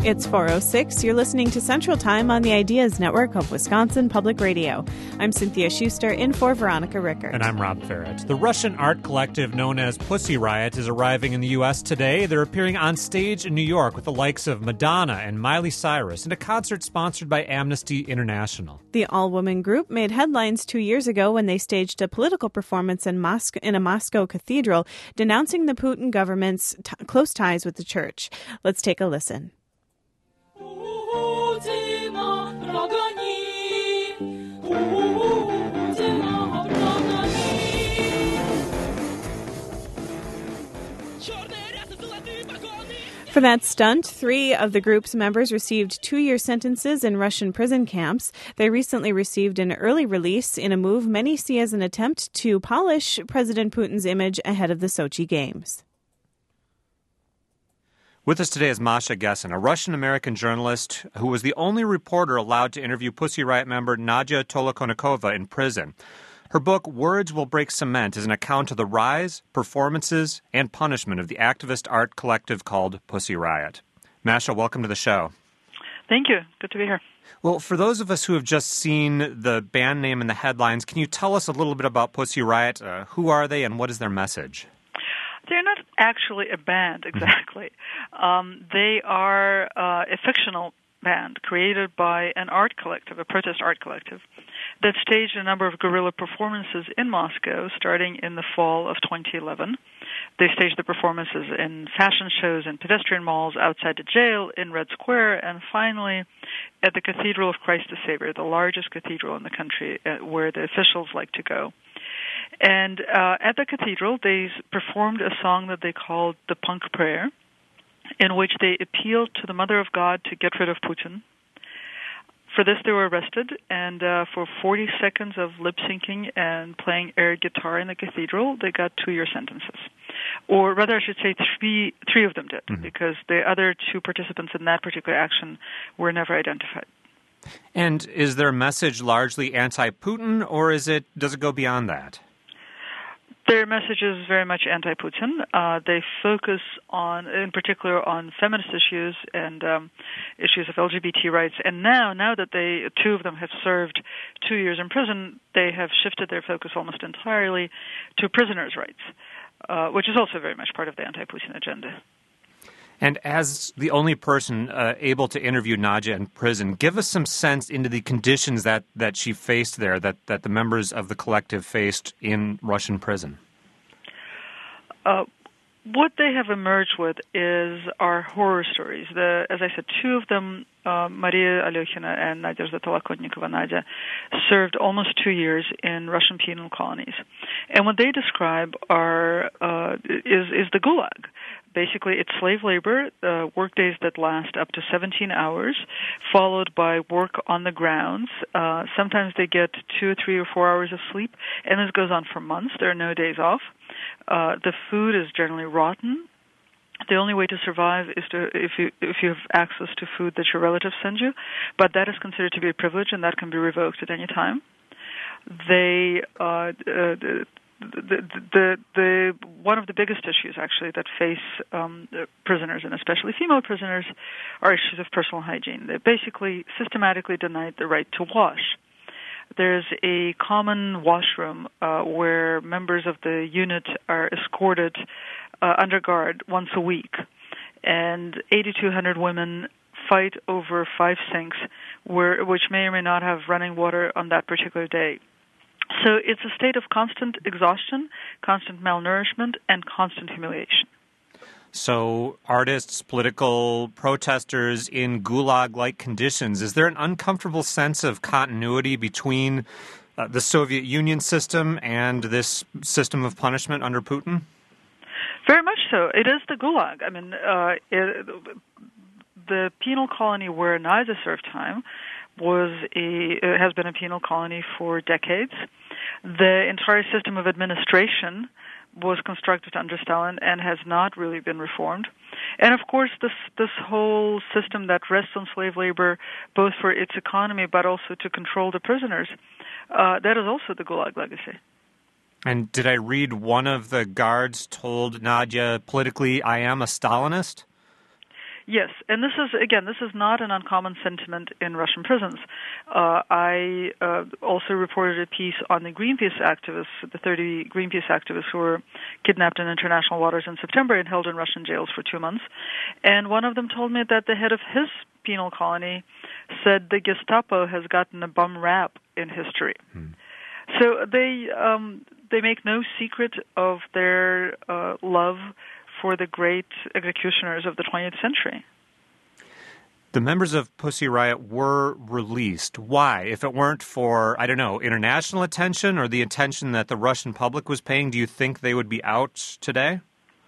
It's 4:06. You're listening to Central Time on the Ideas Network of Wisconsin Public Radio. I'm Cynthia Schuster, in for Veronica Rickert. And I'm Rob Farrett. The Russian art collective known as Pussy Riot is arriving in the U.S. today. They're appearing on stage in New York with the likes of Madonna and Miley Cyrus in a concert sponsored by Amnesty International. The all-woman group made headlines 2 years ago when they staged a political performance in a Moscow cathedral denouncing the Putin government's close ties with the church. Let's take a listen. For that stunt, 3 of the group's members received 2-year sentences in Russian prison camps. They recently received an early release in a move many see as an attempt to polish President Putin's image ahead of the Sochi Games. With us today is Masha Gessen, a Russian-American journalist who was the only reporter allowed to interview Pussy Riot member Nadia Tolokonnikova in prison. Her book, Words Will Break Cement, is an account of the rise, performances, and punishment of the activist art collective called Pussy Riot. Masha, welcome to the show. Thank you. Good to be here. Well, for those of us who have just seen the band name in the headlines, can you tell us a little bit about Pussy Riot? Who are they and what is their message? They're not actually a band, exactly. They are a fictional band created by an art collective, a protest art collective, that staged a number of guerrilla performances in Moscow starting in the fall of 2011. They staged the performances in fashion shows and pedestrian malls, outside the jail, in Red Square, and finally at the Cathedral of Christ the Savior, the largest cathedral in the country where the officials like to go. And at the cathedral, they performed a song that they called the Punk Prayer, in which they appealed to the Mother of God to get rid of Putin. For this, they were arrested, and for 40 seconds of lip-syncing and playing air guitar in the cathedral, they got 2-year sentences. Or rather, I should say three of them did, because the other 2 participants in that particular action were never identified. And is their message largely anti-Putin, or does it go beyond that? Their message is very much anti-Putin. They focus in particular on feminist issues and issues of LGBT rights. And now that 2 of them have served 2 years in prison, they have shifted their focus almost entirely to prisoners' rights, which is also very much part of the anti-Putin agenda. And as the only person able to interview Nadia in prison, give us some sense into the conditions that she faced there, that the members of the collective faced in Russian prison. What they have emerged with are horror stories. As I said, 2 of them, Maria Alyokhina and Nadezhda Tolokonnikova, Nadia, served almost 2 years in Russian penal colonies. And what they describe is the Gulag. Basically, it's slave labor, work days that last up to 17 hours, followed by work on the grounds. Sometimes they get 2 or 3 or 4 hours of sleep, and this goes on for months. There are no days off. The food is generally rotten. The only way to survive is if you have access to food that your relatives send you, but that is considered to be a privilege, and that can be revoked at any time. They one of the biggest issues actually that face prisoners, and especially female prisoners, are issues of personal hygiene. They're basically systematically denied the right to wash. There's a common washroom where members of the unit are escorted under guard once a week, and 8,200 women fight over 5 sinks which may or may not have running water on that particular day. So it's a state of constant exhaustion, constant malnourishment, and constant humiliation. So artists, political protesters in gulag-like conditions, is there an uncomfortable sense of continuity between the Soviet Union system and this system of punishment under Putin? Very much so. It is the gulag. I mean, the penal colony where Nadia served time has been a penal colony for decades. The entire system of administration was constructed under Stalin and has not really been reformed. And of course, this whole system that rests on slave labor, both for its economy but also to control the prisoners, that is also the Gulag legacy. And did I read one of the guards told Nadia politically, "I am a Stalinist"? Yes, and this is not an uncommon sentiment in Russian prisons. I also reported a piece on the Greenpeace activists, the 30 Greenpeace activists who were kidnapped in international waters in September and held in Russian jails for 2 months. And one of them told me that the head of his penal colony said the Gestapo has gotten a bum rap in history. So they make no secret of their love for the great executioners of the 20th century. The members of Pussy Riot were released. Why? If it weren't for, I don't know, international attention or the attention that the Russian public was paying, do you think they would be out today?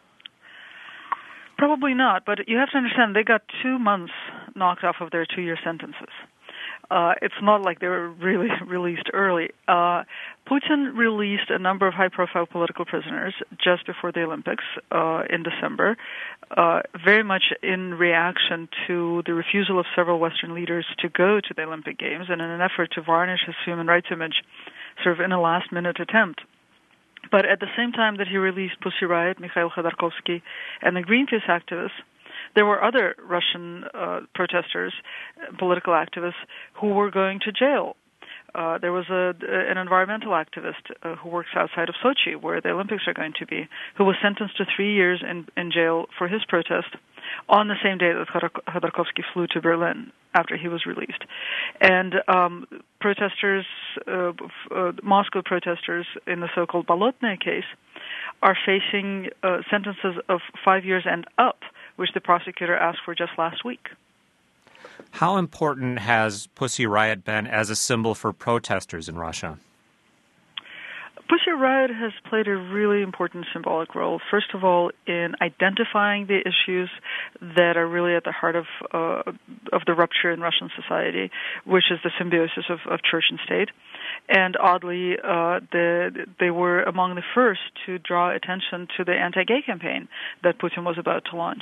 Probably not, but you have to understand they got 2 months knocked off of their 2-year sentences. It's not like they were really released early. Putin released a number of high-profile political prisoners just before the Olympics in December, very much in reaction to the refusal of several Western leaders to go to the Olympic Games and in an effort to varnish his human rights image sort of in a last-minute attempt. But at the same time that he released Pussy Riot, Mikhail Khodorkovsky, and the Greenpeace activists, there were other Russian protesters, political activists, who were going to jail. There was an environmental activist who works outside of Sochi, where the Olympics are going to be, who was sentenced to 3 years in jail for his protest on the same day that Khodorkovsky flew to Berlin after he was released. And protesters, Moscow protesters in the so-called Bolotnaya case are facing sentences of 5 years and up, which the prosecutor asked for just last week. How important has Pussy Riot been as a symbol for protesters in Russia? Pussy Riot has played a really important symbolic role, first of all, in identifying the issues that are really at the heart of the rupture in Russian society, which is the symbiosis of church and state. And oddly, they were among the first to draw attention to the anti-gay campaign that Putin was about to launch.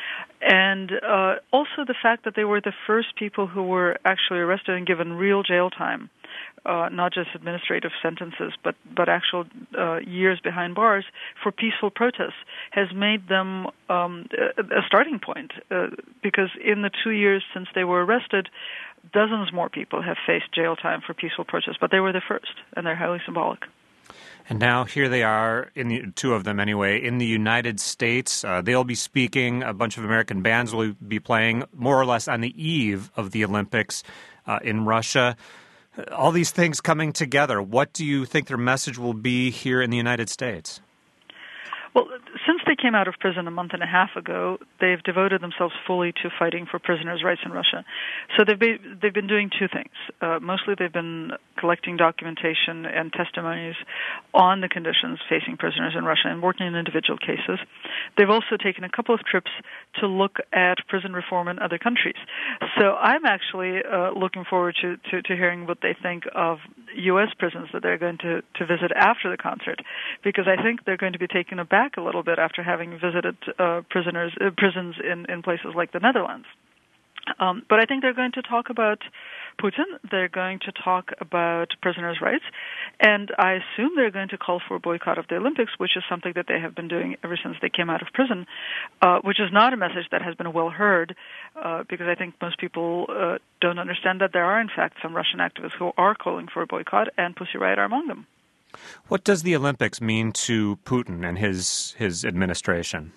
And also the fact that they were the first people who were actually arrested and given real jail time, not just administrative sentences, but actual years behind bars for peaceful protests, has made them a starting point. Because in the 2 years since they were arrested, dozens more people have faced jail time for peaceful protests, but they were the first, and they're highly symbolic. And now here they are, two of them anyway, in the United States. They'll be speaking. A bunch of American bands will be playing more or less on the eve of the Olympics in Russia. All these things coming together. What do you think their message will be here in the United States? Well, since they came out of prison a month and a half ago, they've devoted themselves fully to fighting for prisoners' rights in Russia. So they've been doing two things. Mostly they've been collecting documentation and testimonies on the conditions facing prisoners in Russia and working in individual cases. They've also taken a couple of trips to look at prison reform in other countries. So I'm actually looking forward to hearing what they think of U.S. prisons that they're going to visit after the concert, because I think they're going to be taken aback a little bit after having visited prisons in places like the Netherlands. But I think they're going to talk about Putin, they're going to talk about prisoners' rights, and I assume they're going to call for a boycott of the Olympics, which is something that they have been doing ever since they came out of prison, which is not a message that has been well heard, because I think most people don't understand that there are, in fact, some Russian activists who are calling for a boycott, and Pussy Riot are among them. What does the Olympics mean to Putin and his administration?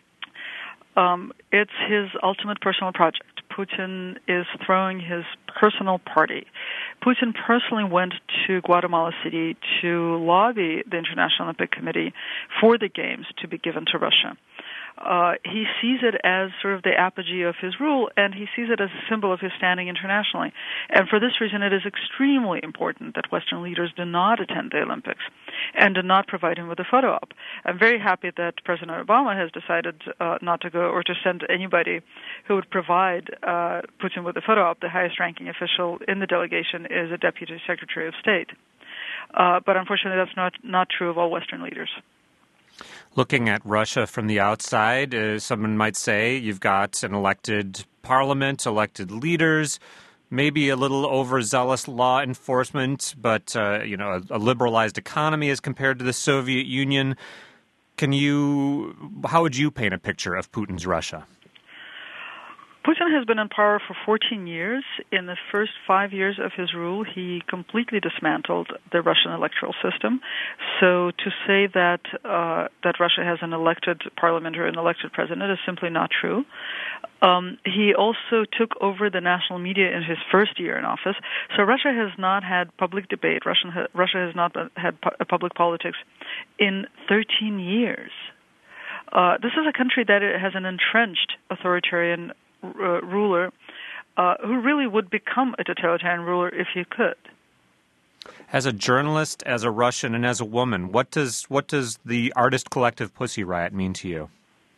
It's his ultimate personal project. Putin is throwing his personal party. Putin personally went to Guatemala City to lobby the International Olympic Committee for the Games to be given to Russia. He sees it as sort of the apogee of his rule, and he sees it as a symbol of his standing internationally. And for this reason, it is extremely important that Western leaders do not attend the Olympics and do not provide him with a photo op. I'm very happy that President Obama has decided not to go or to send anybody who would provide Putin with a photo op. The highest-ranking official in the delegation is a Deputy Secretary of State. But unfortunately, that's not true of all Western leaders. Looking at Russia from the outside, someone might say you've got an elected parliament, elected leaders, maybe a little overzealous law enforcement, but a liberalized economy as compared to the Soviet Union. How would you paint a picture of Putin's Russia? Putin has been in power for 14 years. In the first 5 years of his rule, he completely dismantled the Russian electoral system. So to say that that Russia has an elected parliament or an elected president is simply not true. He also took over the national media in his first year in office. So Russia has not had public debate. Russia has not had public politics in 13 years. This is a country that has an entrenched authoritarian ruler who really would become a totalitarian ruler if he could. As a journalist, as a Russian, and as a woman, what does the artist collective Pussy Riot mean to you?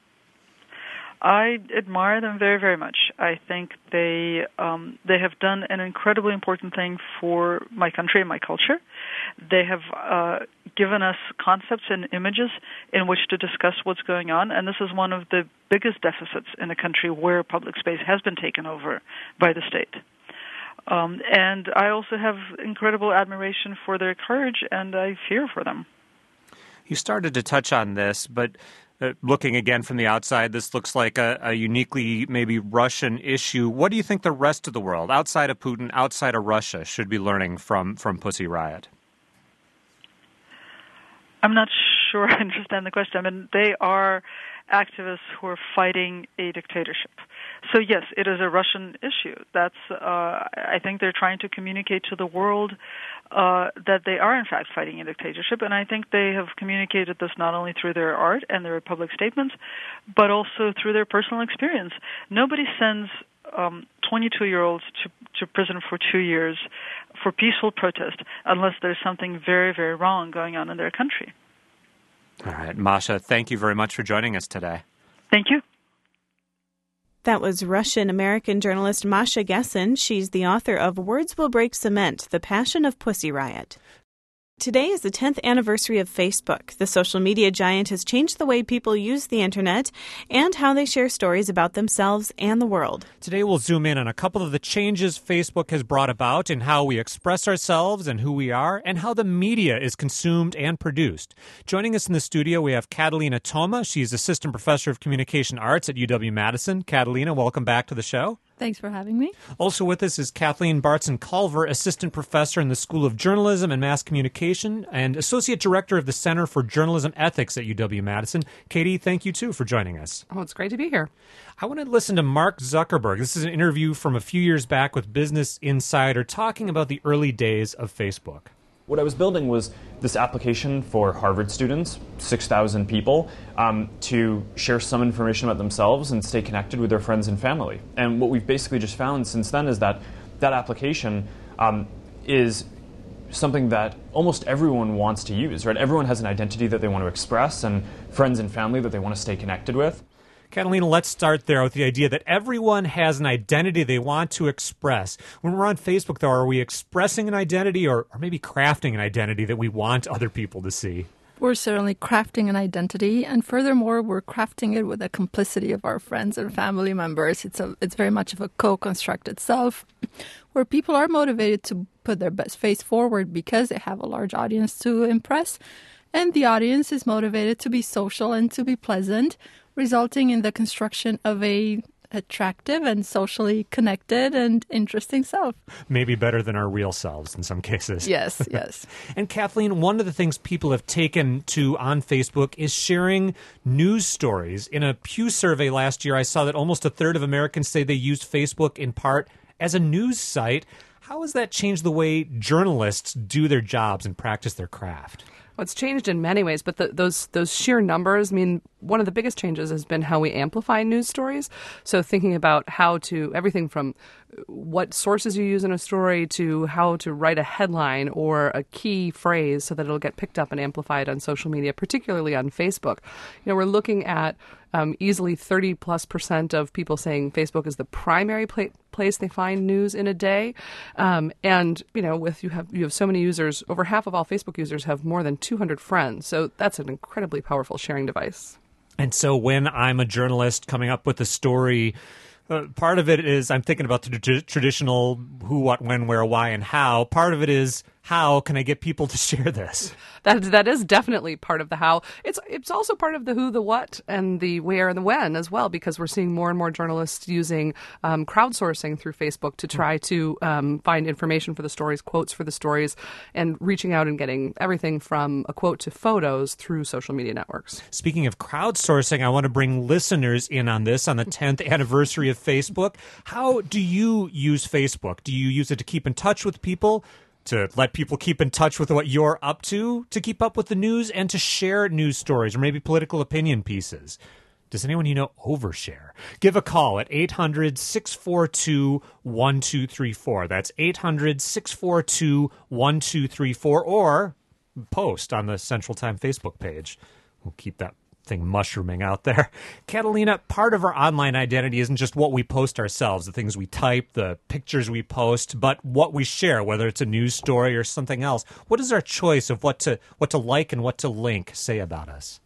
I admire them very, very much. I think they have done an incredibly important thing for my country and my culture. They have given us concepts and images in which to discuss what's going on, and this is one of the biggest deficits in a country where public space has been taken over by the state. And I also have incredible admiration for their courage, and I fear for them. You started to touch on this, but looking again from the outside, this looks like a uniquely maybe Russian issue. What do you think the rest of the world, outside of Putin, outside of Russia, should be learning from Pussy Riot? I'm not sure I understand the question. I mean, they are activists who are fighting a dictatorship. So yes, it is a Russian issue. That's I think they're trying to communicate to the world that they are in fact fighting a dictatorship, and I think they have communicated this not only through their art and their public statements, but also through their personal experience. Nobody sends 22-year-olds to prison for 2 years for peaceful protest unless there's something very, very wrong going on in their country. All right, Masha, thank you very much for joining us today. Thank you. That was Russian-American journalist Masha Gessen. She's the author of Words Will Break Cement, The Passion of Pussy Riot. Today is the 10th anniversary of Facebook. The social media giant has changed the way people use the internet and how they share stories about themselves and the world. Today we'll zoom in on a couple of the changes Facebook has brought about in how we express ourselves and who we are, and how the media is consumed and produced. Joining us in the studio, we have Catalina Toma. She's Assistant Professor of Communication Arts at UW-Madison. Catalina, welcome back to the show. Thanks for having me. Also with us is Kathleen Bartson-Culver, Assistant Professor in the School of Journalism and Mass Communication and Associate Director of the Center for Journalism Ethics at UW-Madison. Katie, thank you, too, for joining us. Oh, it's great to be here. I want to listen to Mark Zuckerberg. This is an interview from a few years back with Business Insider talking about the early days of Facebook. What I was building was this application for Harvard students, 6,000 people, to share some information about themselves and stay connected with their friends and family. And what we've basically just found since then is that that application is something that almost everyone wants to use, right? Everyone has an identity that they want to express and friends and family that they want to stay connected with. Catalina, let's start there with the idea that everyone has an identity they want to express. When we're on Facebook, though, are we expressing an identity or maybe crafting an identity that we want other people to see? We're certainly crafting an identity, and furthermore, we're crafting it with the complicity of our friends and family members. It's very much of a co-constructed self, where people are motivated to put their best face forward because they have a large audience to impress, and the audience is motivated to be social and to be pleasant, resulting in the construction of a attractive and socially connected and interesting self. Maybe better than our real selves in some cases. Yes, yes. And Kathleen, one of the things people have taken to on Facebook is sharing news stories. In a Pew survey last year, I saw that almost a third of Americans say they use Facebook in part as a news site. How has that changed the way journalists do their jobs and practice their craft? Well, it's changed in many ways, but those sheer numbers, I mean, one of the biggest changes has been how we amplify news stories. So thinking about how to, everything from what sources you use in a story to how to write a headline or a key phrase so that it'll get picked up and amplified on social media, particularly on Facebook. You know, we're looking at easily 30+% of people saying Facebook is the primary place they find news in a day. And, you know, you have so many users, over half of all Facebook users have more than 200 friends. So that's an incredibly powerful sharing device. And so when I'm a journalist coming up with a story, part of it is I'm thinking about the traditional who, what, when, where, why, and how. Part of it is how can I get people to share this? That is definitely part of the how. It's also part of the who, the what, and the where and the when as well, because we're seeing more and more journalists using crowdsourcing through Facebook to try to find information for the stories, quotes for the stories, and reaching out and getting everything from a quote to photos through social media networks. Speaking of crowdsourcing, I want to bring listeners in on this on the 10th anniversary of Facebook. How do you use Facebook? Do you use it to keep in touch with people, to let people keep in touch with what you're up to keep up with the news, and to share news stories or maybe political opinion pieces? Does anyone you know overshare? Give a call at 800-642-1234. That's 800-642-1234, or post on the Central Time Facebook page. We'll keep that thing mushrooming out there. Catalina, part of our online identity isn't just what we post ourselves, the things we type, the pictures we post, but what we share, whether it's a news story or something else. What does our choice of what to like and what to link say about us?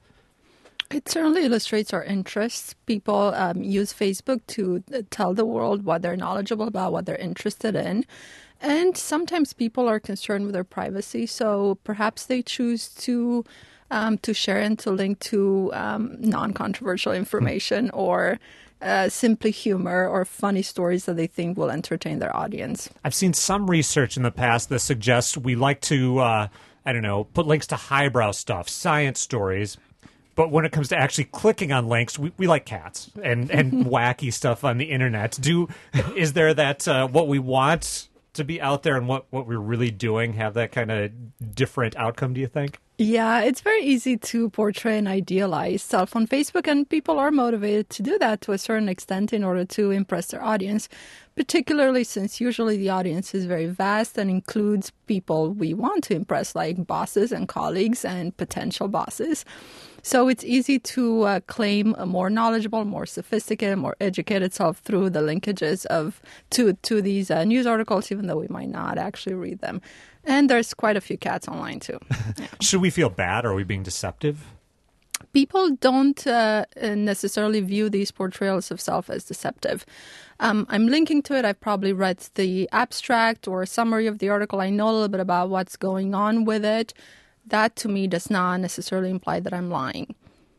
It certainly illustrates our interests. People use Facebook to tell the world what they're knowledgeable about, what they're interested in. And sometimes people are concerned with their privacy, so perhaps they choose to share and to link to non-controversial information or simply humor or funny stories that they think will entertain their audience. I've seen some research in the past that suggests we like to, put links to highbrow stuff, science stories. But when it comes to actually clicking on links, we like cats and wacky stuff on the internet. Is there that what we want to be out there and what we're really doing have that kind of different outcome, do you think? Yeah, it's very easy to portray an idealized self on Facebook, and people are motivated to do that to a certain extent in order to impress their audience, particularly since usually the audience is very vast and includes people we want to impress, like bosses and colleagues and potential bosses. So it's easy to claim a more knowledgeable, more sophisticated, more educated self through the linkages to these news articles, even though we might not actually read them. And there's quite a few cats online, too. Yeah. Should we feel bad? Are we being deceptive? People don't necessarily view these portrayals of self as deceptive. I'm linking to it. I've probably read the abstract or summary of the article. I know a little bit about what's going on with it. That, to me, does not necessarily imply that I'm lying.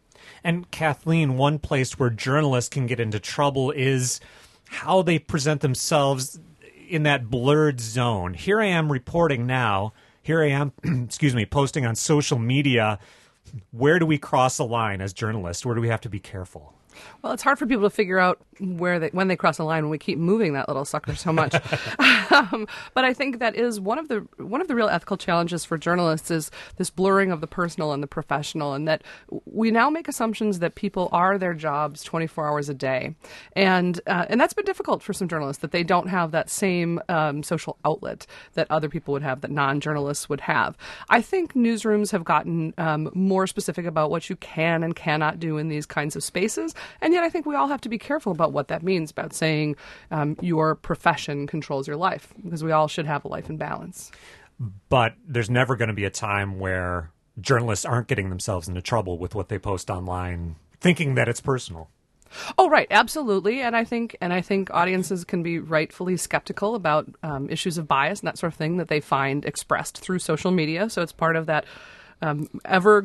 And Kathleen, one place where journalists can get into trouble is how they present themselves in that blurred zone. Here I am reporting now. Here I am, posting on social media. Where do we cross a line as journalists? Where do we have to be careful? Well, it's hard for people to figure out when they cross a line when we keep moving that little sucker so much. But I think that is one of the real ethical challenges for journalists is this blurring of the personal and the professional, and that we now make assumptions that people are their jobs 24 hours a day, and that's been difficult for some journalists, that they don't have that same social outlet that other people would have, that non-journalists would have. I think newsrooms have gotten more specific about what you can and cannot do in these kinds of spaces. And yet I think we all have to be careful about what that means, about saying your profession controls your life, because we all should have a life in balance. But there's never going to be a time where journalists aren't getting themselves into trouble with what they post online, thinking that it's personal. Oh, right. Absolutely. And I think audiences can be rightfully skeptical about issues of bias and that sort of thing that they find expressed through social media. So it's part of that ever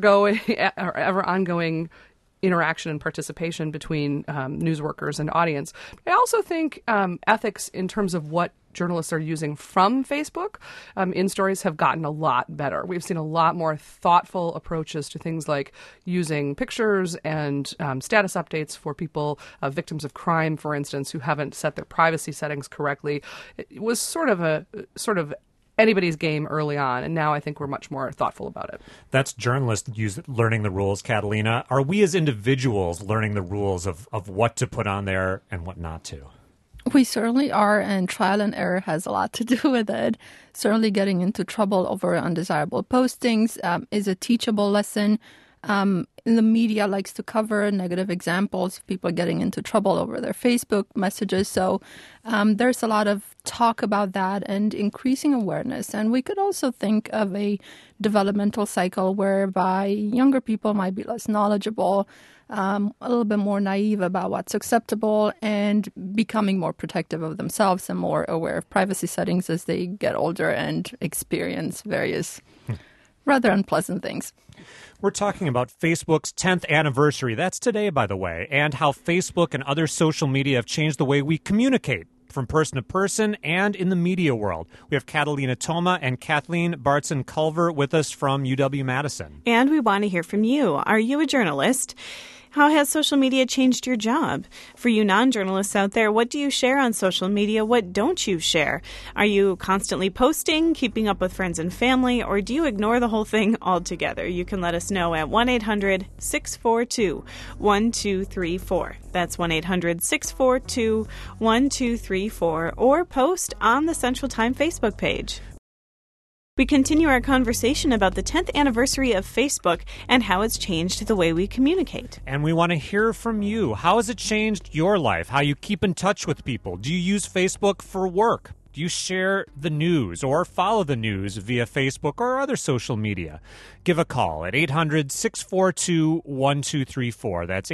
ongoing interaction and participation between news workers and audience. I also think ethics in terms of what journalists are using from Facebook in stories have gotten a lot better. We've seen a lot more thoughtful approaches to things like using pictures and status updates for people, victims of crime, for instance, who haven't set their privacy settings correctly. It was sort of anybody's game early on, and now I think we're much more thoughtful about it. That's journalists learning the rules, Catalina. Are we as individuals learning the rules of what to put on there and what not to? We certainly are, and trial and error has a lot to do with it. Certainly getting into trouble over undesirable postings is a teachable lesson. in the media likes to cover negative examples of people getting into trouble over their Facebook messages. So there's a lot of talk about that and increasing awareness. And we could also think of a developmental cycle whereby younger people might be less knowledgeable, a little bit more naive about what's acceptable, and becoming more protective of themselves and more aware of privacy settings as they get older and experience various rather unpleasant things. We're talking about Facebook's 10th anniversary. That's today, by the way, and how Facebook and other social media have changed the way we communicate from person to person and in the media world. We have Catalina Toma and Kathleen Bartson-Culver with us from UW-Madison. And we want to hear from you. Are you a journalist? How has social media changed your job? For you non-journalists out there, what do you share on social media? What don't you share? Are you constantly posting, keeping up with friends and family, or do you ignore the whole thing altogether? You can let us know at 1-800-642-1234. That's 1-800-642-1234, or post on the Central Time Facebook page. We continue our conversation about the 10th anniversary of Facebook and how it's changed the way we communicate. And we want to hear from you. How has it changed your life? How you keep in touch with people? Do you use Facebook for work? Do you share the news or follow the news via Facebook or other social media? Give a call at 800-642-1234. That's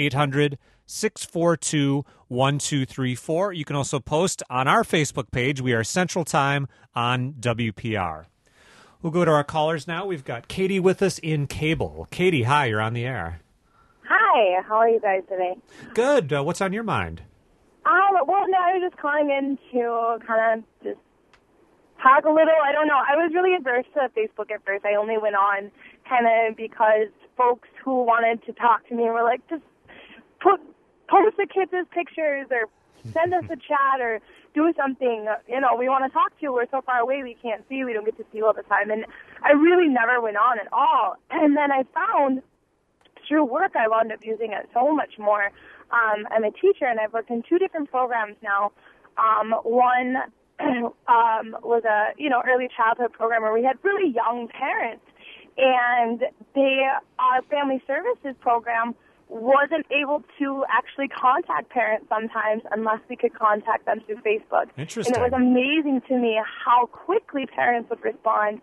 800-642-1234. You can also post on our Facebook page. We are Central Time on WPR. We'll go to our callers now. We've got Katie with us in Cable. Katie, hi, you're on the air. Hi, how are you guys today? Good. What's on your mind? Well, no, I was just calling in to kind of just talk a little. I don't know. I was really adverse to Facebook at first. I only went on kind of because folks who wanted to talk to me were like, just post the kids' pictures or send us a chat or do something. We want to talk to you. We're so far away, we can't see you. We don't get to see you all the time. And I really never went on at all. And then I found through work I wound up using it so much more. I'm a teacher, and I've worked in 2 different programs now. One was a early childhood program where we had really young parents, and our family services program wasn't able to actually contact parents sometimes unless we could contact them through Facebook. Interesting. And it was amazing to me how quickly parents would respond.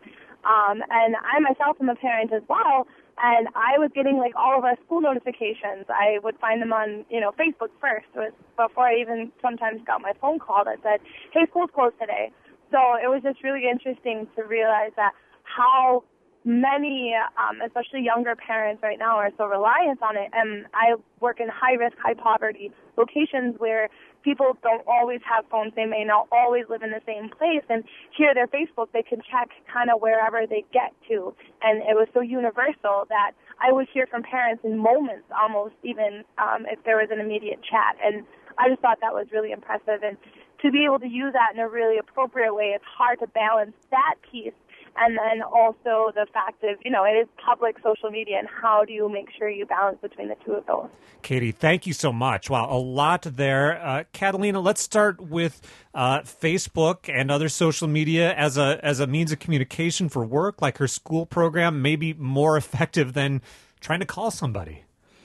And I myself am a parent as well, and I was getting all of our school notifications. I would find them on, Facebook first. It was before I even sometimes got my phone call that said, hey, school's closed today. So it was just really interesting to realize that how many, especially younger parents right now, are so reliant on it. And I work in high-risk, high-poverty locations where people don't always have phones. They may not always live in the same place. And here, their Facebook, they can check kind of wherever they get to. And it was so universal that I would hear from parents in moments almost, even if there was an immediate chat. And I just thought that was really impressive. And to be able to use that in a really appropriate way, it's hard to balance that piece. And then also the fact of, it is public social media, and how do you make sure you balance between the two of those? Katie, thank you so much. Wow, a lot there. Catalina, let's start with Facebook and other social media as a means of communication for work, like her school program, maybe more effective than trying to call somebody.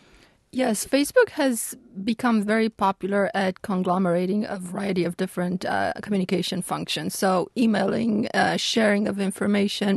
Yes, Facebook has become very popular at conglomerating a variety of different communication functions. So emailing, sharing of information,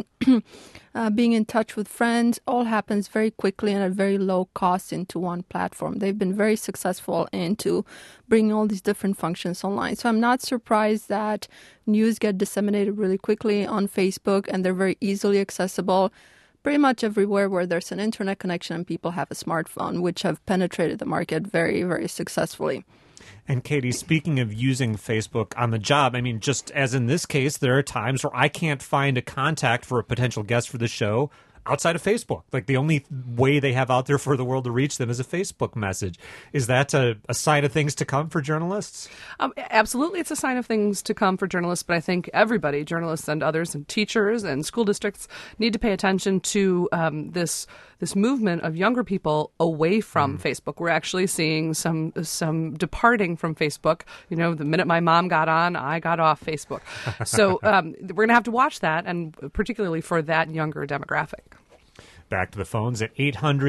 being in touch with friends, all happens very quickly and at very low cost into one platform. They've been very successful into bringing all these different functions online. So I'm not surprised that news get disseminated really quickly on Facebook, and they're very easily accessible pretty much everywhere where there's an internet connection and people have a smartphone, which have penetrated the market very, very successfully. And Katie, speaking of using Facebook on the job, I mean, just as in this case, there are times where I can't find a contact for a potential guest for the show outside of Facebook. Like, the only way they have out there for the world to reach them is a Facebook message. Is that a sign of things to come for journalists? Absolutely, it's a sign of things to come for journalists, but I think everybody, journalists and others and teachers and school districts, need to pay attention to this movement of younger people away from Facebook. We're actually seeing some departing from Facebook. The minute my mom got on, I got off Facebook. So we're going to have to watch that, and particularly for that younger demographic. Back to the phones at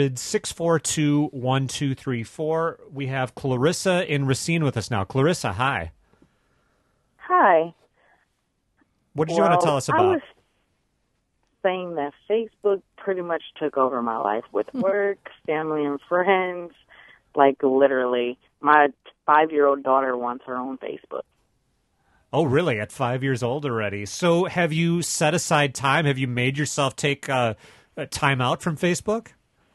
800-642-1234. We have Clarissa in Racine with us now. Clarissa, hi. Hi. What did you want to tell us about? I was saying that Facebook pretty much took over my life with work, family, and friends. Like, literally, my 5-year-old daughter wants her own Facebook. Oh, really? At 5 years old already? So have you set aside time? Have you made yourself take a time out from Facebook?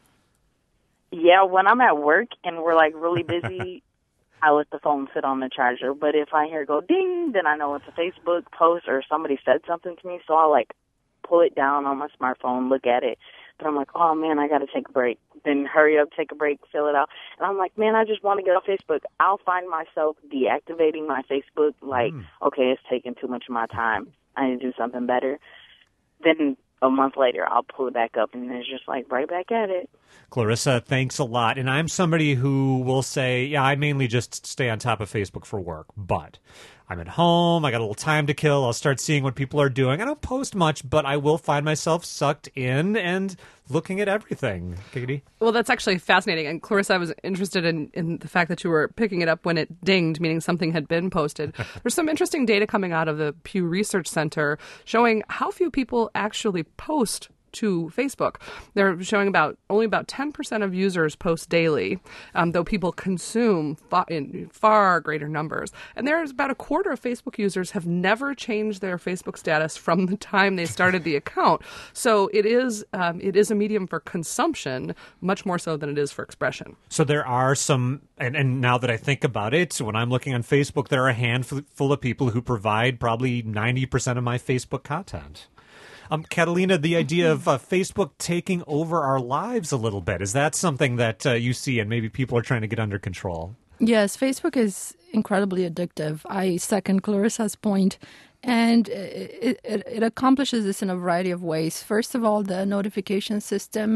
Yeah, when I'm at work and we're, like, really busy, I let the phone sit on the charger. But if I hear it go ding, then I know it's a Facebook post or somebody said something to me. So I'll, like, pull it down on my smartphone, look at it. But I'm like, oh, man, I got to take a break. Then hurry up, take a break, fill it out. And I'm like, man, I just want to get off Facebook. I'll find myself deactivating my Facebook, like, okay, it's taking too much of my time. I need to do something better. Then a month later, I'll pull it back up, and it's just like right back at it. Clarissa, thanks a lot. And I'm somebody who will say, yeah, I mainly just stay on top of Facebook for work, but I'm at home, I got a little time to kill, I'll start seeing what people are doing. I don't post much, but I will find myself sucked in and looking at everything. Katie? Well, that's actually fascinating. And Clarissa, I was interested in the fact that you were picking it up when it dinged, meaning something had been posted. There's some interesting data coming out of the Pew Research Center showing how few people actually post to Facebook. They're showing only about 10% of users post daily, though people consume in far greater numbers. And there's about a quarter of Facebook users have never changed their Facebook status from the time they started the account. So it is a medium for consumption, much more so than it is for expression. So there are some, and now that I think about it, when I'm looking on Facebook, there are a handful of people who provide probably 90% of my Facebook content. Catalina, the idea of Facebook taking over our lives a little bit, is that something that you see and maybe people are trying to get under control? Yes, Facebook is incredibly addictive. I second Clarissa's point. And it accomplishes this in a variety of ways. First of all, the notification system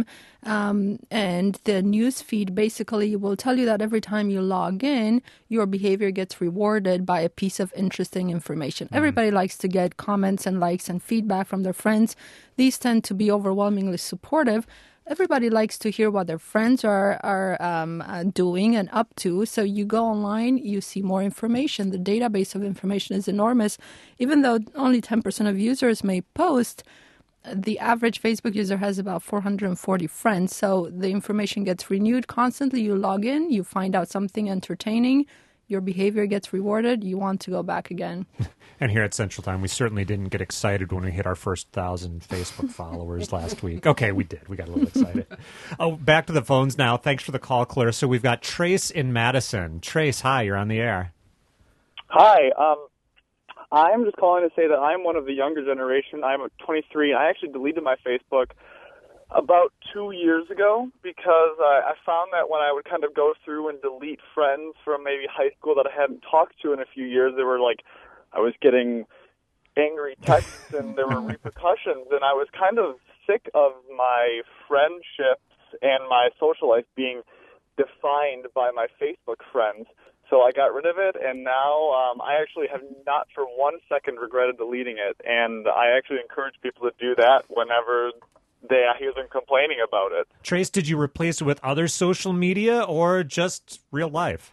and the news feed basically will tell you that every time you log in, your behavior gets rewarded by a piece of interesting information. Everybody likes to get comments and likes and feedback from their friends. These tend to be overwhelmingly supportive. Everybody likes to hear what their friends are doing and up to. So you go online, you see more information. The database of information is enormous. Even though only 10% of users may post, the average Facebook user has about 440 friends. So the information gets renewed constantly. You log in, you find out something entertaining. Your behavior gets rewarded. You want to go back again. And here at Central Time, we certainly didn't get excited when we hit our first 1,000 Facebook followers last week. Okay, we did. We got a little excited. Oh, back to the phones now. Thanks for the call, Claire. So we've got Trace in Madison. Trace, hi, you're on the air. Hi. I'm just calling to say that I'm one of the younger generation. I'm 23. I actually deleted my Facebook about 2 years ago because I found that when I would kind of go through and delete friends from maybe high school that I hadn't talked to in a few years, they were like, I was getting angry texts and there were repercussions, and I was kind of sick of my friendships and my social life being defined by my Facebook friends. So I got rid of it, and now I actually have not for 1 second regretted deleting it, and I actually encourage people to do that whenever I hear them complaining about it. Trace, did you replace it with other social media or just real life?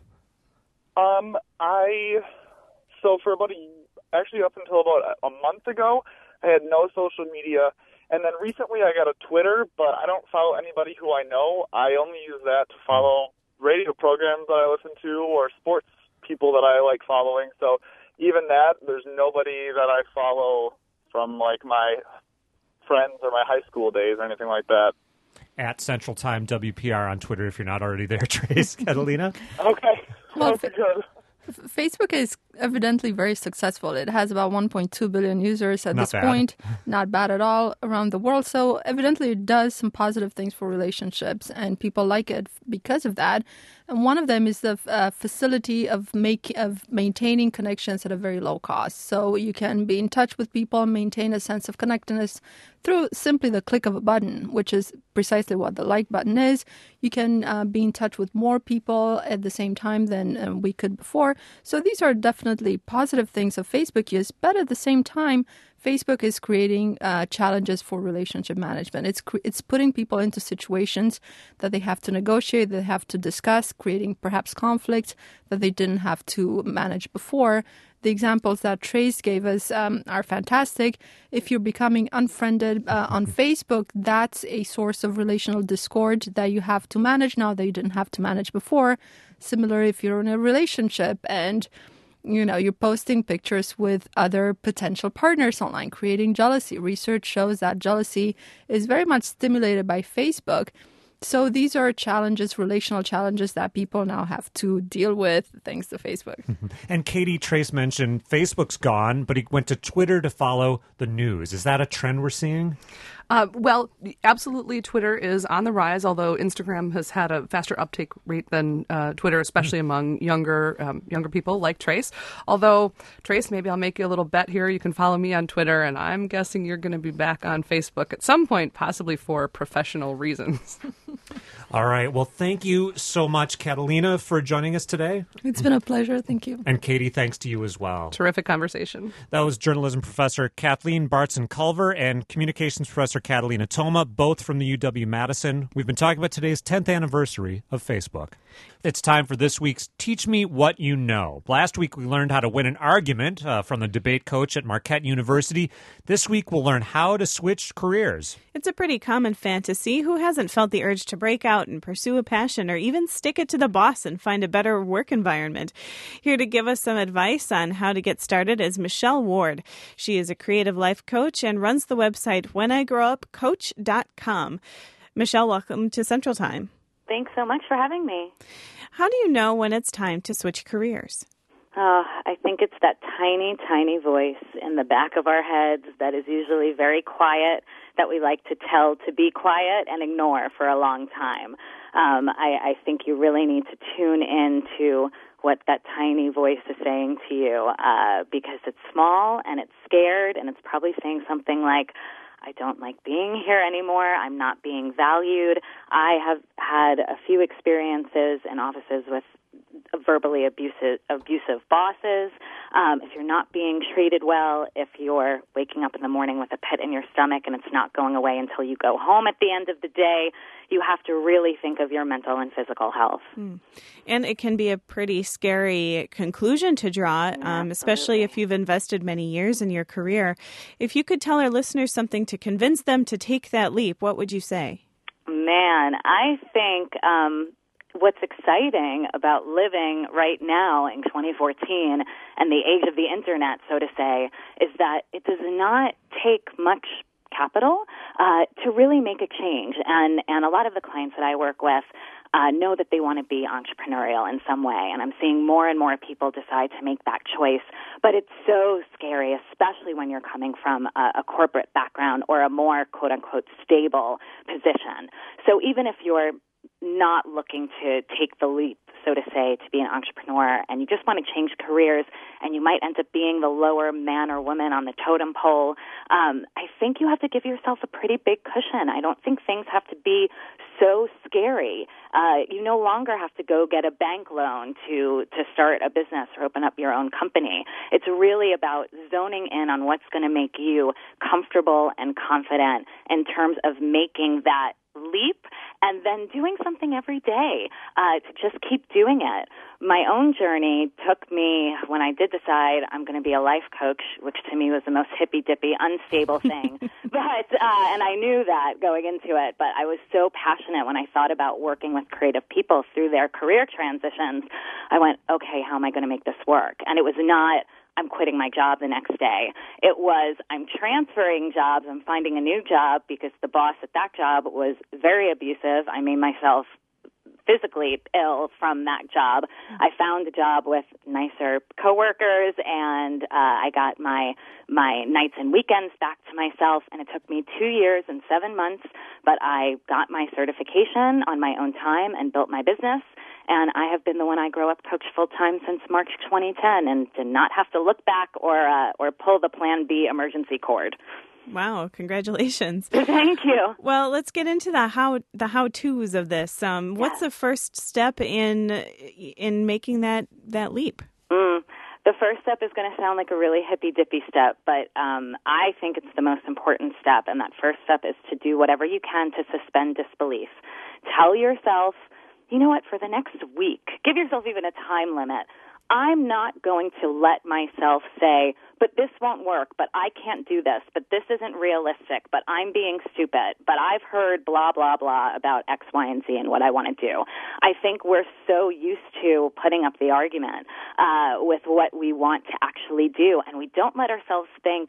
So for actually up until about a month ago, I had no social media. And then recently I got a Twitter, but I don't follow anybody who I know. I only use that to follow radio programs that I listen to or sports people that I like following. So even that, there's nobody that I follow from like my friends or my high school days or anything like that. At Central Time WPR on Twitter if you're not already there, Trace. Catalina? Okay. Well, okay, good. Facebook is evidently very successful. It has about 1.2 billion users at this point. Not bad at all around the world. So evidently it does some positive things for relationships, and people like it because of that. And one of them is the facility of maintaining connections at a very low cost. So you can be in touch with people and maintain a sense of connectedness through simply the click of a button, which is precisely what the like button is. You can be in touch with more people at the same time than we could before. So these are definitely positive things of Facebook use. But at the same time, Facebook is creating challenges for relationship management. It's putting people into situations that they have to negotiate, they have to discuss, creating perhaps conflict that they didn't have to manage before. The examples that Trace gave us are fantastic. If you're becoming unfriended on Facebook, that's a source of relational discord that you have to manage now that you didn't have to manage before. Similar if you're in a relationship and you're posting pictures with other potential partners online, creating jealousy. Research shows that jealousy is very much stimulated by Facebook. So these are challenges, relational challenges that people now have to deal with thanks to Facebook. And Katie, Trace mentioned Facebook's gone, but he went to Twitter to follow the news. Is that a trend we're seeing? Well, absolutely, Twitter is on the rise, although Instagram has had a faster uptake rate than Twitter, especially among younger people like Trace. Although, Trace, maybe I'll make you a little bet here. You can follow me on Twitter, and I'm guessing you're going to be back on Facebook at some point, possibly for professional reasons. All right. Well, thank you so much, Catalina, for joining us today. It's been a pleasure. Thank you. And Katie, thanks to you as well. Terrific conversation. That was journalism professor Kathleen Bartson-Culver and communications professor Catalina Toma, both from the UW-Madison. We've been talking about today's 10th anniversary of Facebook. It's time for this week's Teach Me What You Know. Last week, we learned how to win an argument from the debate coach at Marquette University. This week, we'll learn how to switch careers. It's a pretty common fantasy. Who hasn't felt the urge to break out and pursue a passion or even stick it to the boss and find a better work environment? Here to give us some advice on how to get started is Michelle Ward. She is a creative life coach and runs the website whenigrowupcoach.com. Michelle, welcome to Central Time. Thanks so much for having me. How do you know when it's time to switch careers? I think it's that tiny, tiny voice in the back of our heads that is usually very quiet, that we like to tell to be quiet and ignore for a long time. I think you really need to tune in to what that tiny voice is saying to you because it's small and it's scared and it's probably saying something like, I don't like being here anymore. I'm not being valued. I have had a few experiences in offices with verbally abusive bosses. If you're not being treated well, if you're waking up in the morning with a pit in your stomach and it's not going away until you go home at the end of the day, you have to really think of your mental and physical health. And it can be a pretty scary conclusion to draw, especially if you've invested many years in your career. If you could tell our listeners something to convince them to take that leap, what would you say? Man, I think what's exciting about living right now in 2014 and the age of the internet, so to say, is that it does not take much capital to really make a change. And a lot of the clients that I work with know that they want to be entrepreneurial in some way. And I'm seeing more and more people decide to make that choice. But it's so scary, especially when you're coming from a corporate background or a more, quote-unquote, stable position. So even if you're not looking to take the leap, so to say, to be an entrepreneur, and you just want to change careers, and you might end up being the lower man or woman on the totem pole, I think you have to give yourself a pretty big cushion. I don't think things have to be so scary. You no longer have to go get a bank loan to start a business or open up your own company. It's really about zoning in on what's going to make you comfortable and confident in terms of making that leap and then doing something every day to just keep doing it. My own journey took me, when I did decide I'm going to be a life coach, which to me was the most hippy-dippy, unstable thing. And I knew that going into it, but I was so passionate when I thought about working with creative people through their career transitions. I went, okay, how am I going to make this work? And it was not, I'm quitting my job the next day. It was, I'm transferring jobs, I'm finding a new job because the boss at that job was very abusive. I made myself physically ill from that job. I found a job with nicer coworkers, and I got my nights and weekends back to myself, and it took me 2 years and 7 months, but I got my certification on my own time and built my business. And I have been the When I Grow Up coach full-time since March 2010 and did not have to look back or pull the Plan B emergency cord. Wow, congratulations. Thank you. Well, let's get into the how-tos of this. What's the first step in making that leap? The first step is going to sound like a really hippy-dippy step, but I think it's the most important step, and that first step is to do whatever you can to suspend disbelief. Tell yourself, you know what, for the next week, give yourself even a time limit. I'm not going to let myself say, but this won't work, but I can't do this, but this isn't realistic, but I'm being stupid, but I've heard blah, blah, blah about X, Y, and Z and what I want to do. I think we're so used to putting up the argument with what we want to actually do, and we don't let ourselves think,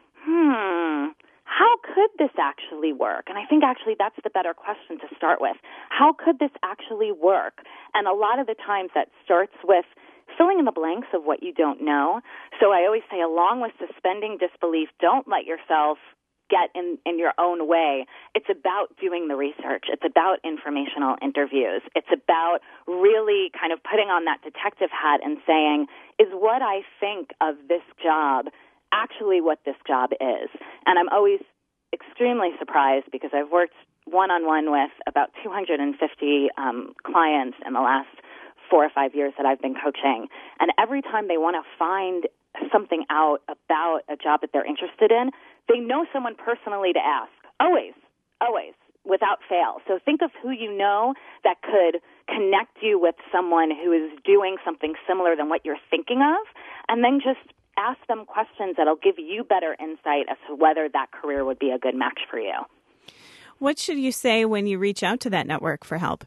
how could this actually work? And I think actually that's the better question to start with. How could this actually work? And a lot of the times that starts with filling in the blanks of what you don't know. So I always say, along with suspending disbelief, don't let yourself get in your own way. It's about doing the research. It's about informational interviews. It's about really kind of putting on that detective hat and saying, is what I think of this job actually what this job is? And I'm always extremely surprised because I've worked one-on-one with about 250 clients in the last 4 or 5 years that I've been coaching. And every time they want to find something out about a job that they're interested in, they know someone personally to ask. Always, without fail. So think of who you know that could connect you with someone who is doing something similar than what you're thinking of, and then just ask them questions that'll give you better insight as to whether that career would be a good match for you. What should you say when you reach out to that network for help?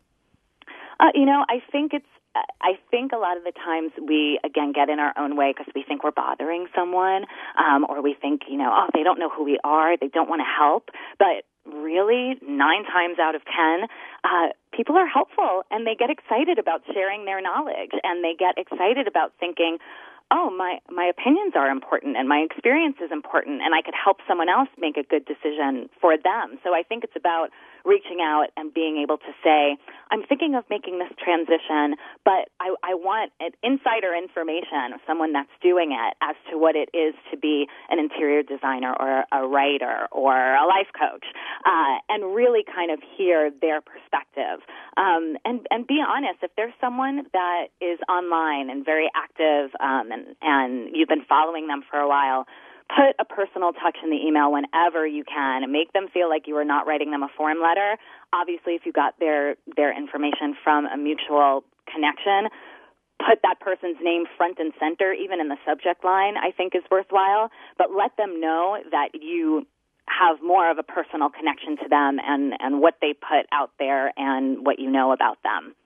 I think a lot of the times we, again, get in our own way because we think we're bothering someone, or we think, they don't know who we are, they don't want to help. But really, 9 times out of 10, people are helpful, and they get excited about sharing their knowledge, and they get excited about thinking, oh, my opinions are important and my experience is important, and I could help someone else make a good decision for them. So I think it's about reaching out and being able to say, I'm thinking of making this transition, but I want insider information of someone that's doing it as to what it is to be an interior designer or a writer or a life coach, and really kind of hear their perspective. And be honest, if there's someone that is online and very active and you've been following them for a while, put a personal touch in the email whenever you can and make them feel like you are not writing them a form letter. Obviously, if you got their information from a mutual connection, put that person's name front and center, even in the subject line, I think is worthwhile. But let them know that you have more of a personal connection to them and what they put out there and what you know about them.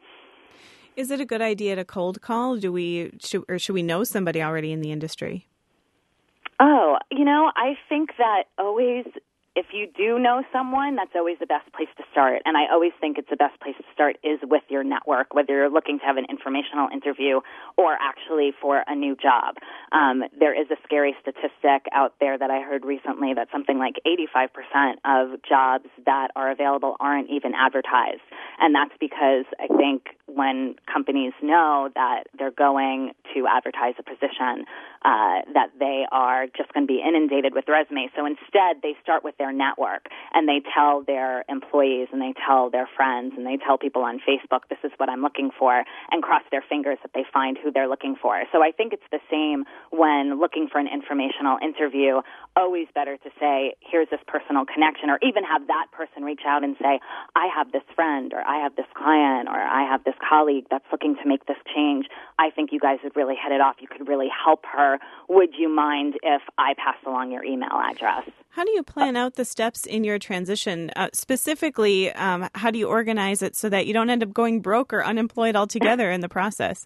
Is it a good idea to cold call? Should we know somebody already in the industry? Oh, I think that always, if you do know someone, that's always the best place to start. And I always think it's the best place to start is with your network, whether you're looking to have an informational interview or actually for a new job. There is a scary statistic out there that I heard recently that something like 85% of jobs that are available aren't even advertised. And that's because I think when companies know that they're going to advertise a position, that they are just going to be inundated with resumes. So instead, they start with their network, and they tell their employees, and they tell their friends, and they tell people on Facebook, this is what I'm looking for, and cross their fingers that they find who they're looking for. So I think it's the same when looking for an informational interview. Always better to say, here's this personal connection, or even have that person reach out and say, I have this friend, or I have this client, or I have this colleague that's looking to make this change. I think you guys would really hit it off. You could really help her. Would you mind if I pass along your email address? How do you plan out the steps in your transition? Specifically, how do you organize it so that you don't end up going broke or unemployed altogether in the process?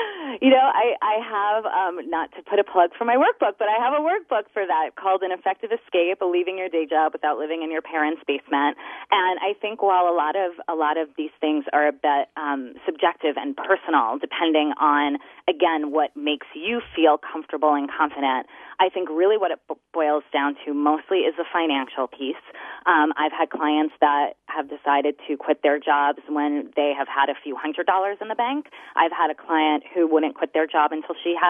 I have, not to put a plug for my workbook, but I have a workbook for that called An Effective Escape, Leaving Your Day Job Without Living in Your Parents' Basement. And I think while a lot of these things are a bit subjective and personal, depending on, again, what makes you feel comfortable and confident, I think really what it boils down to mostly is the financial piece. I've had clients that have decided to quit their jobs when they have had a few $100s in the bank. I've had a client who wouldn't quit their job until she had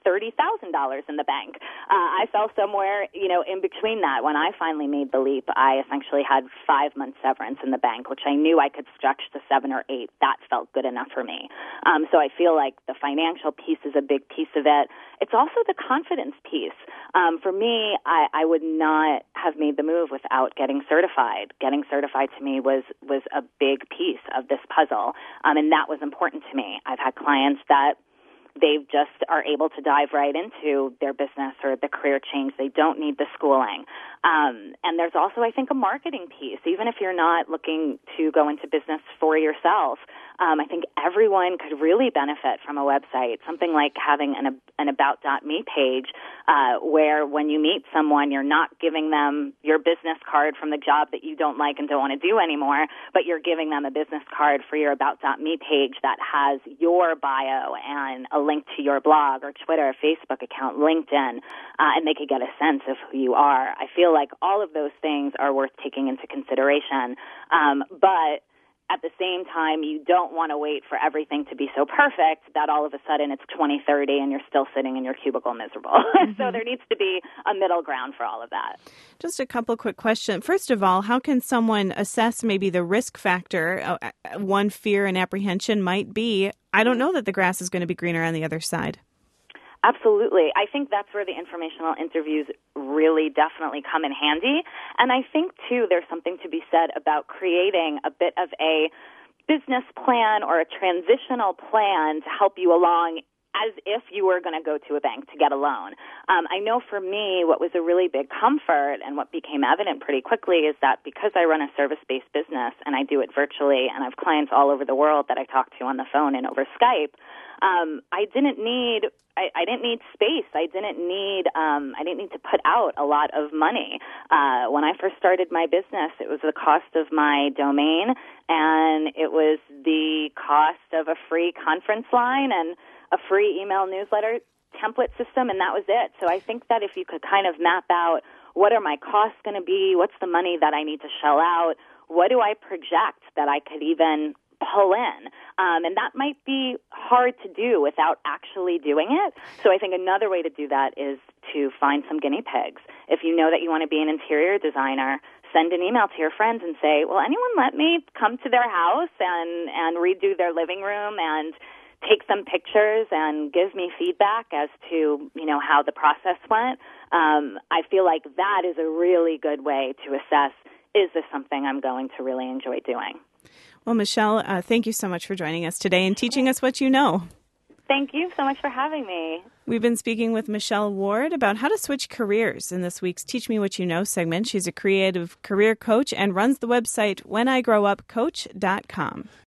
$30,000 in the bank. I fell somewhere, in between that. When I finally made the leap, I essentially had 5 months severance in the bank, which I knew I could stretch to 7 or 8. That felt good enough for me. So I feel like the financial piece is a big piece of it. It's also the confidence piece. For me, I would not have made the move without getting certified. Getting certified to me was a big piece of this puzzle, and that was important to me. I've had clients that they just are able to dive right into their business or the career change. They don't need the schooling. And there's also, I think, a marketing piece. Even if you're not looking to go into business for yourself, I think everyone could really benefit from a website, something like having an about.me page where when you meet someone, you're not giving them your business card from the job that you don't like and don't want to do anymore, but you're giving them a business card for your about.me page that has your bio and a link to your blog or Twitter, Facebook account, LinkedIn, and they could get a sense of who you are. I feel like all of those things are worth taking into consideration, but at the same time, you don't want to wait for everything to be so perfect that all of a sudden it's 2030 and you're still sitting in your cubicle miserable. Mm-hmm. So there needs to be a middle ground for all of that. Just a couple quick questions. First of all, how can someone assess maybe the risk factor? One fear and apprehension might be, I don't know that the grass is going to be greener on the other side. Absolutely. I think that's where the informational interviews really definitely come in handy. And I think, too, there's something to be said about creating a bit of a business plan or a transitional plan to help you along as if you were going to go to a bank to get a loan. I know for me what was a really big comfort and what became evident pretty quickly is that because I run a service-based business and I do it virtually and I have clients all over the world that I talk to on the phone and over Skype, I didn't need space. I didn't need to put out a lot of money. When I first started my business, it was the cost of my domain and it was the cost of a free conference line and a free email newsletter template system, and that was it. So I think that if you could kind of map out what are my costs going to be, what's the money that I need to shell out, what do I project that I could even pull in? And that might be hard to do without actually doing it. So I think another way to do that is to find some guinea pigs. If you know that you want to be an interior designer, send an email to your friends and say, will anyone let me come to their house and redo their living room and take some pictures and give me feedback as to, how the process went? I feel like that is a really good way to assess, is this something I'm going to really enjoy doing? Well, Michelle, thank you so much for joining us today and teaching us what you know. Thank you so much for having me. We've been speaking with Michelle Ward about how to switch careers in this week's Teach Me What You Know segment. She's a creative career coach and runs the website whenigrowupcoach.com.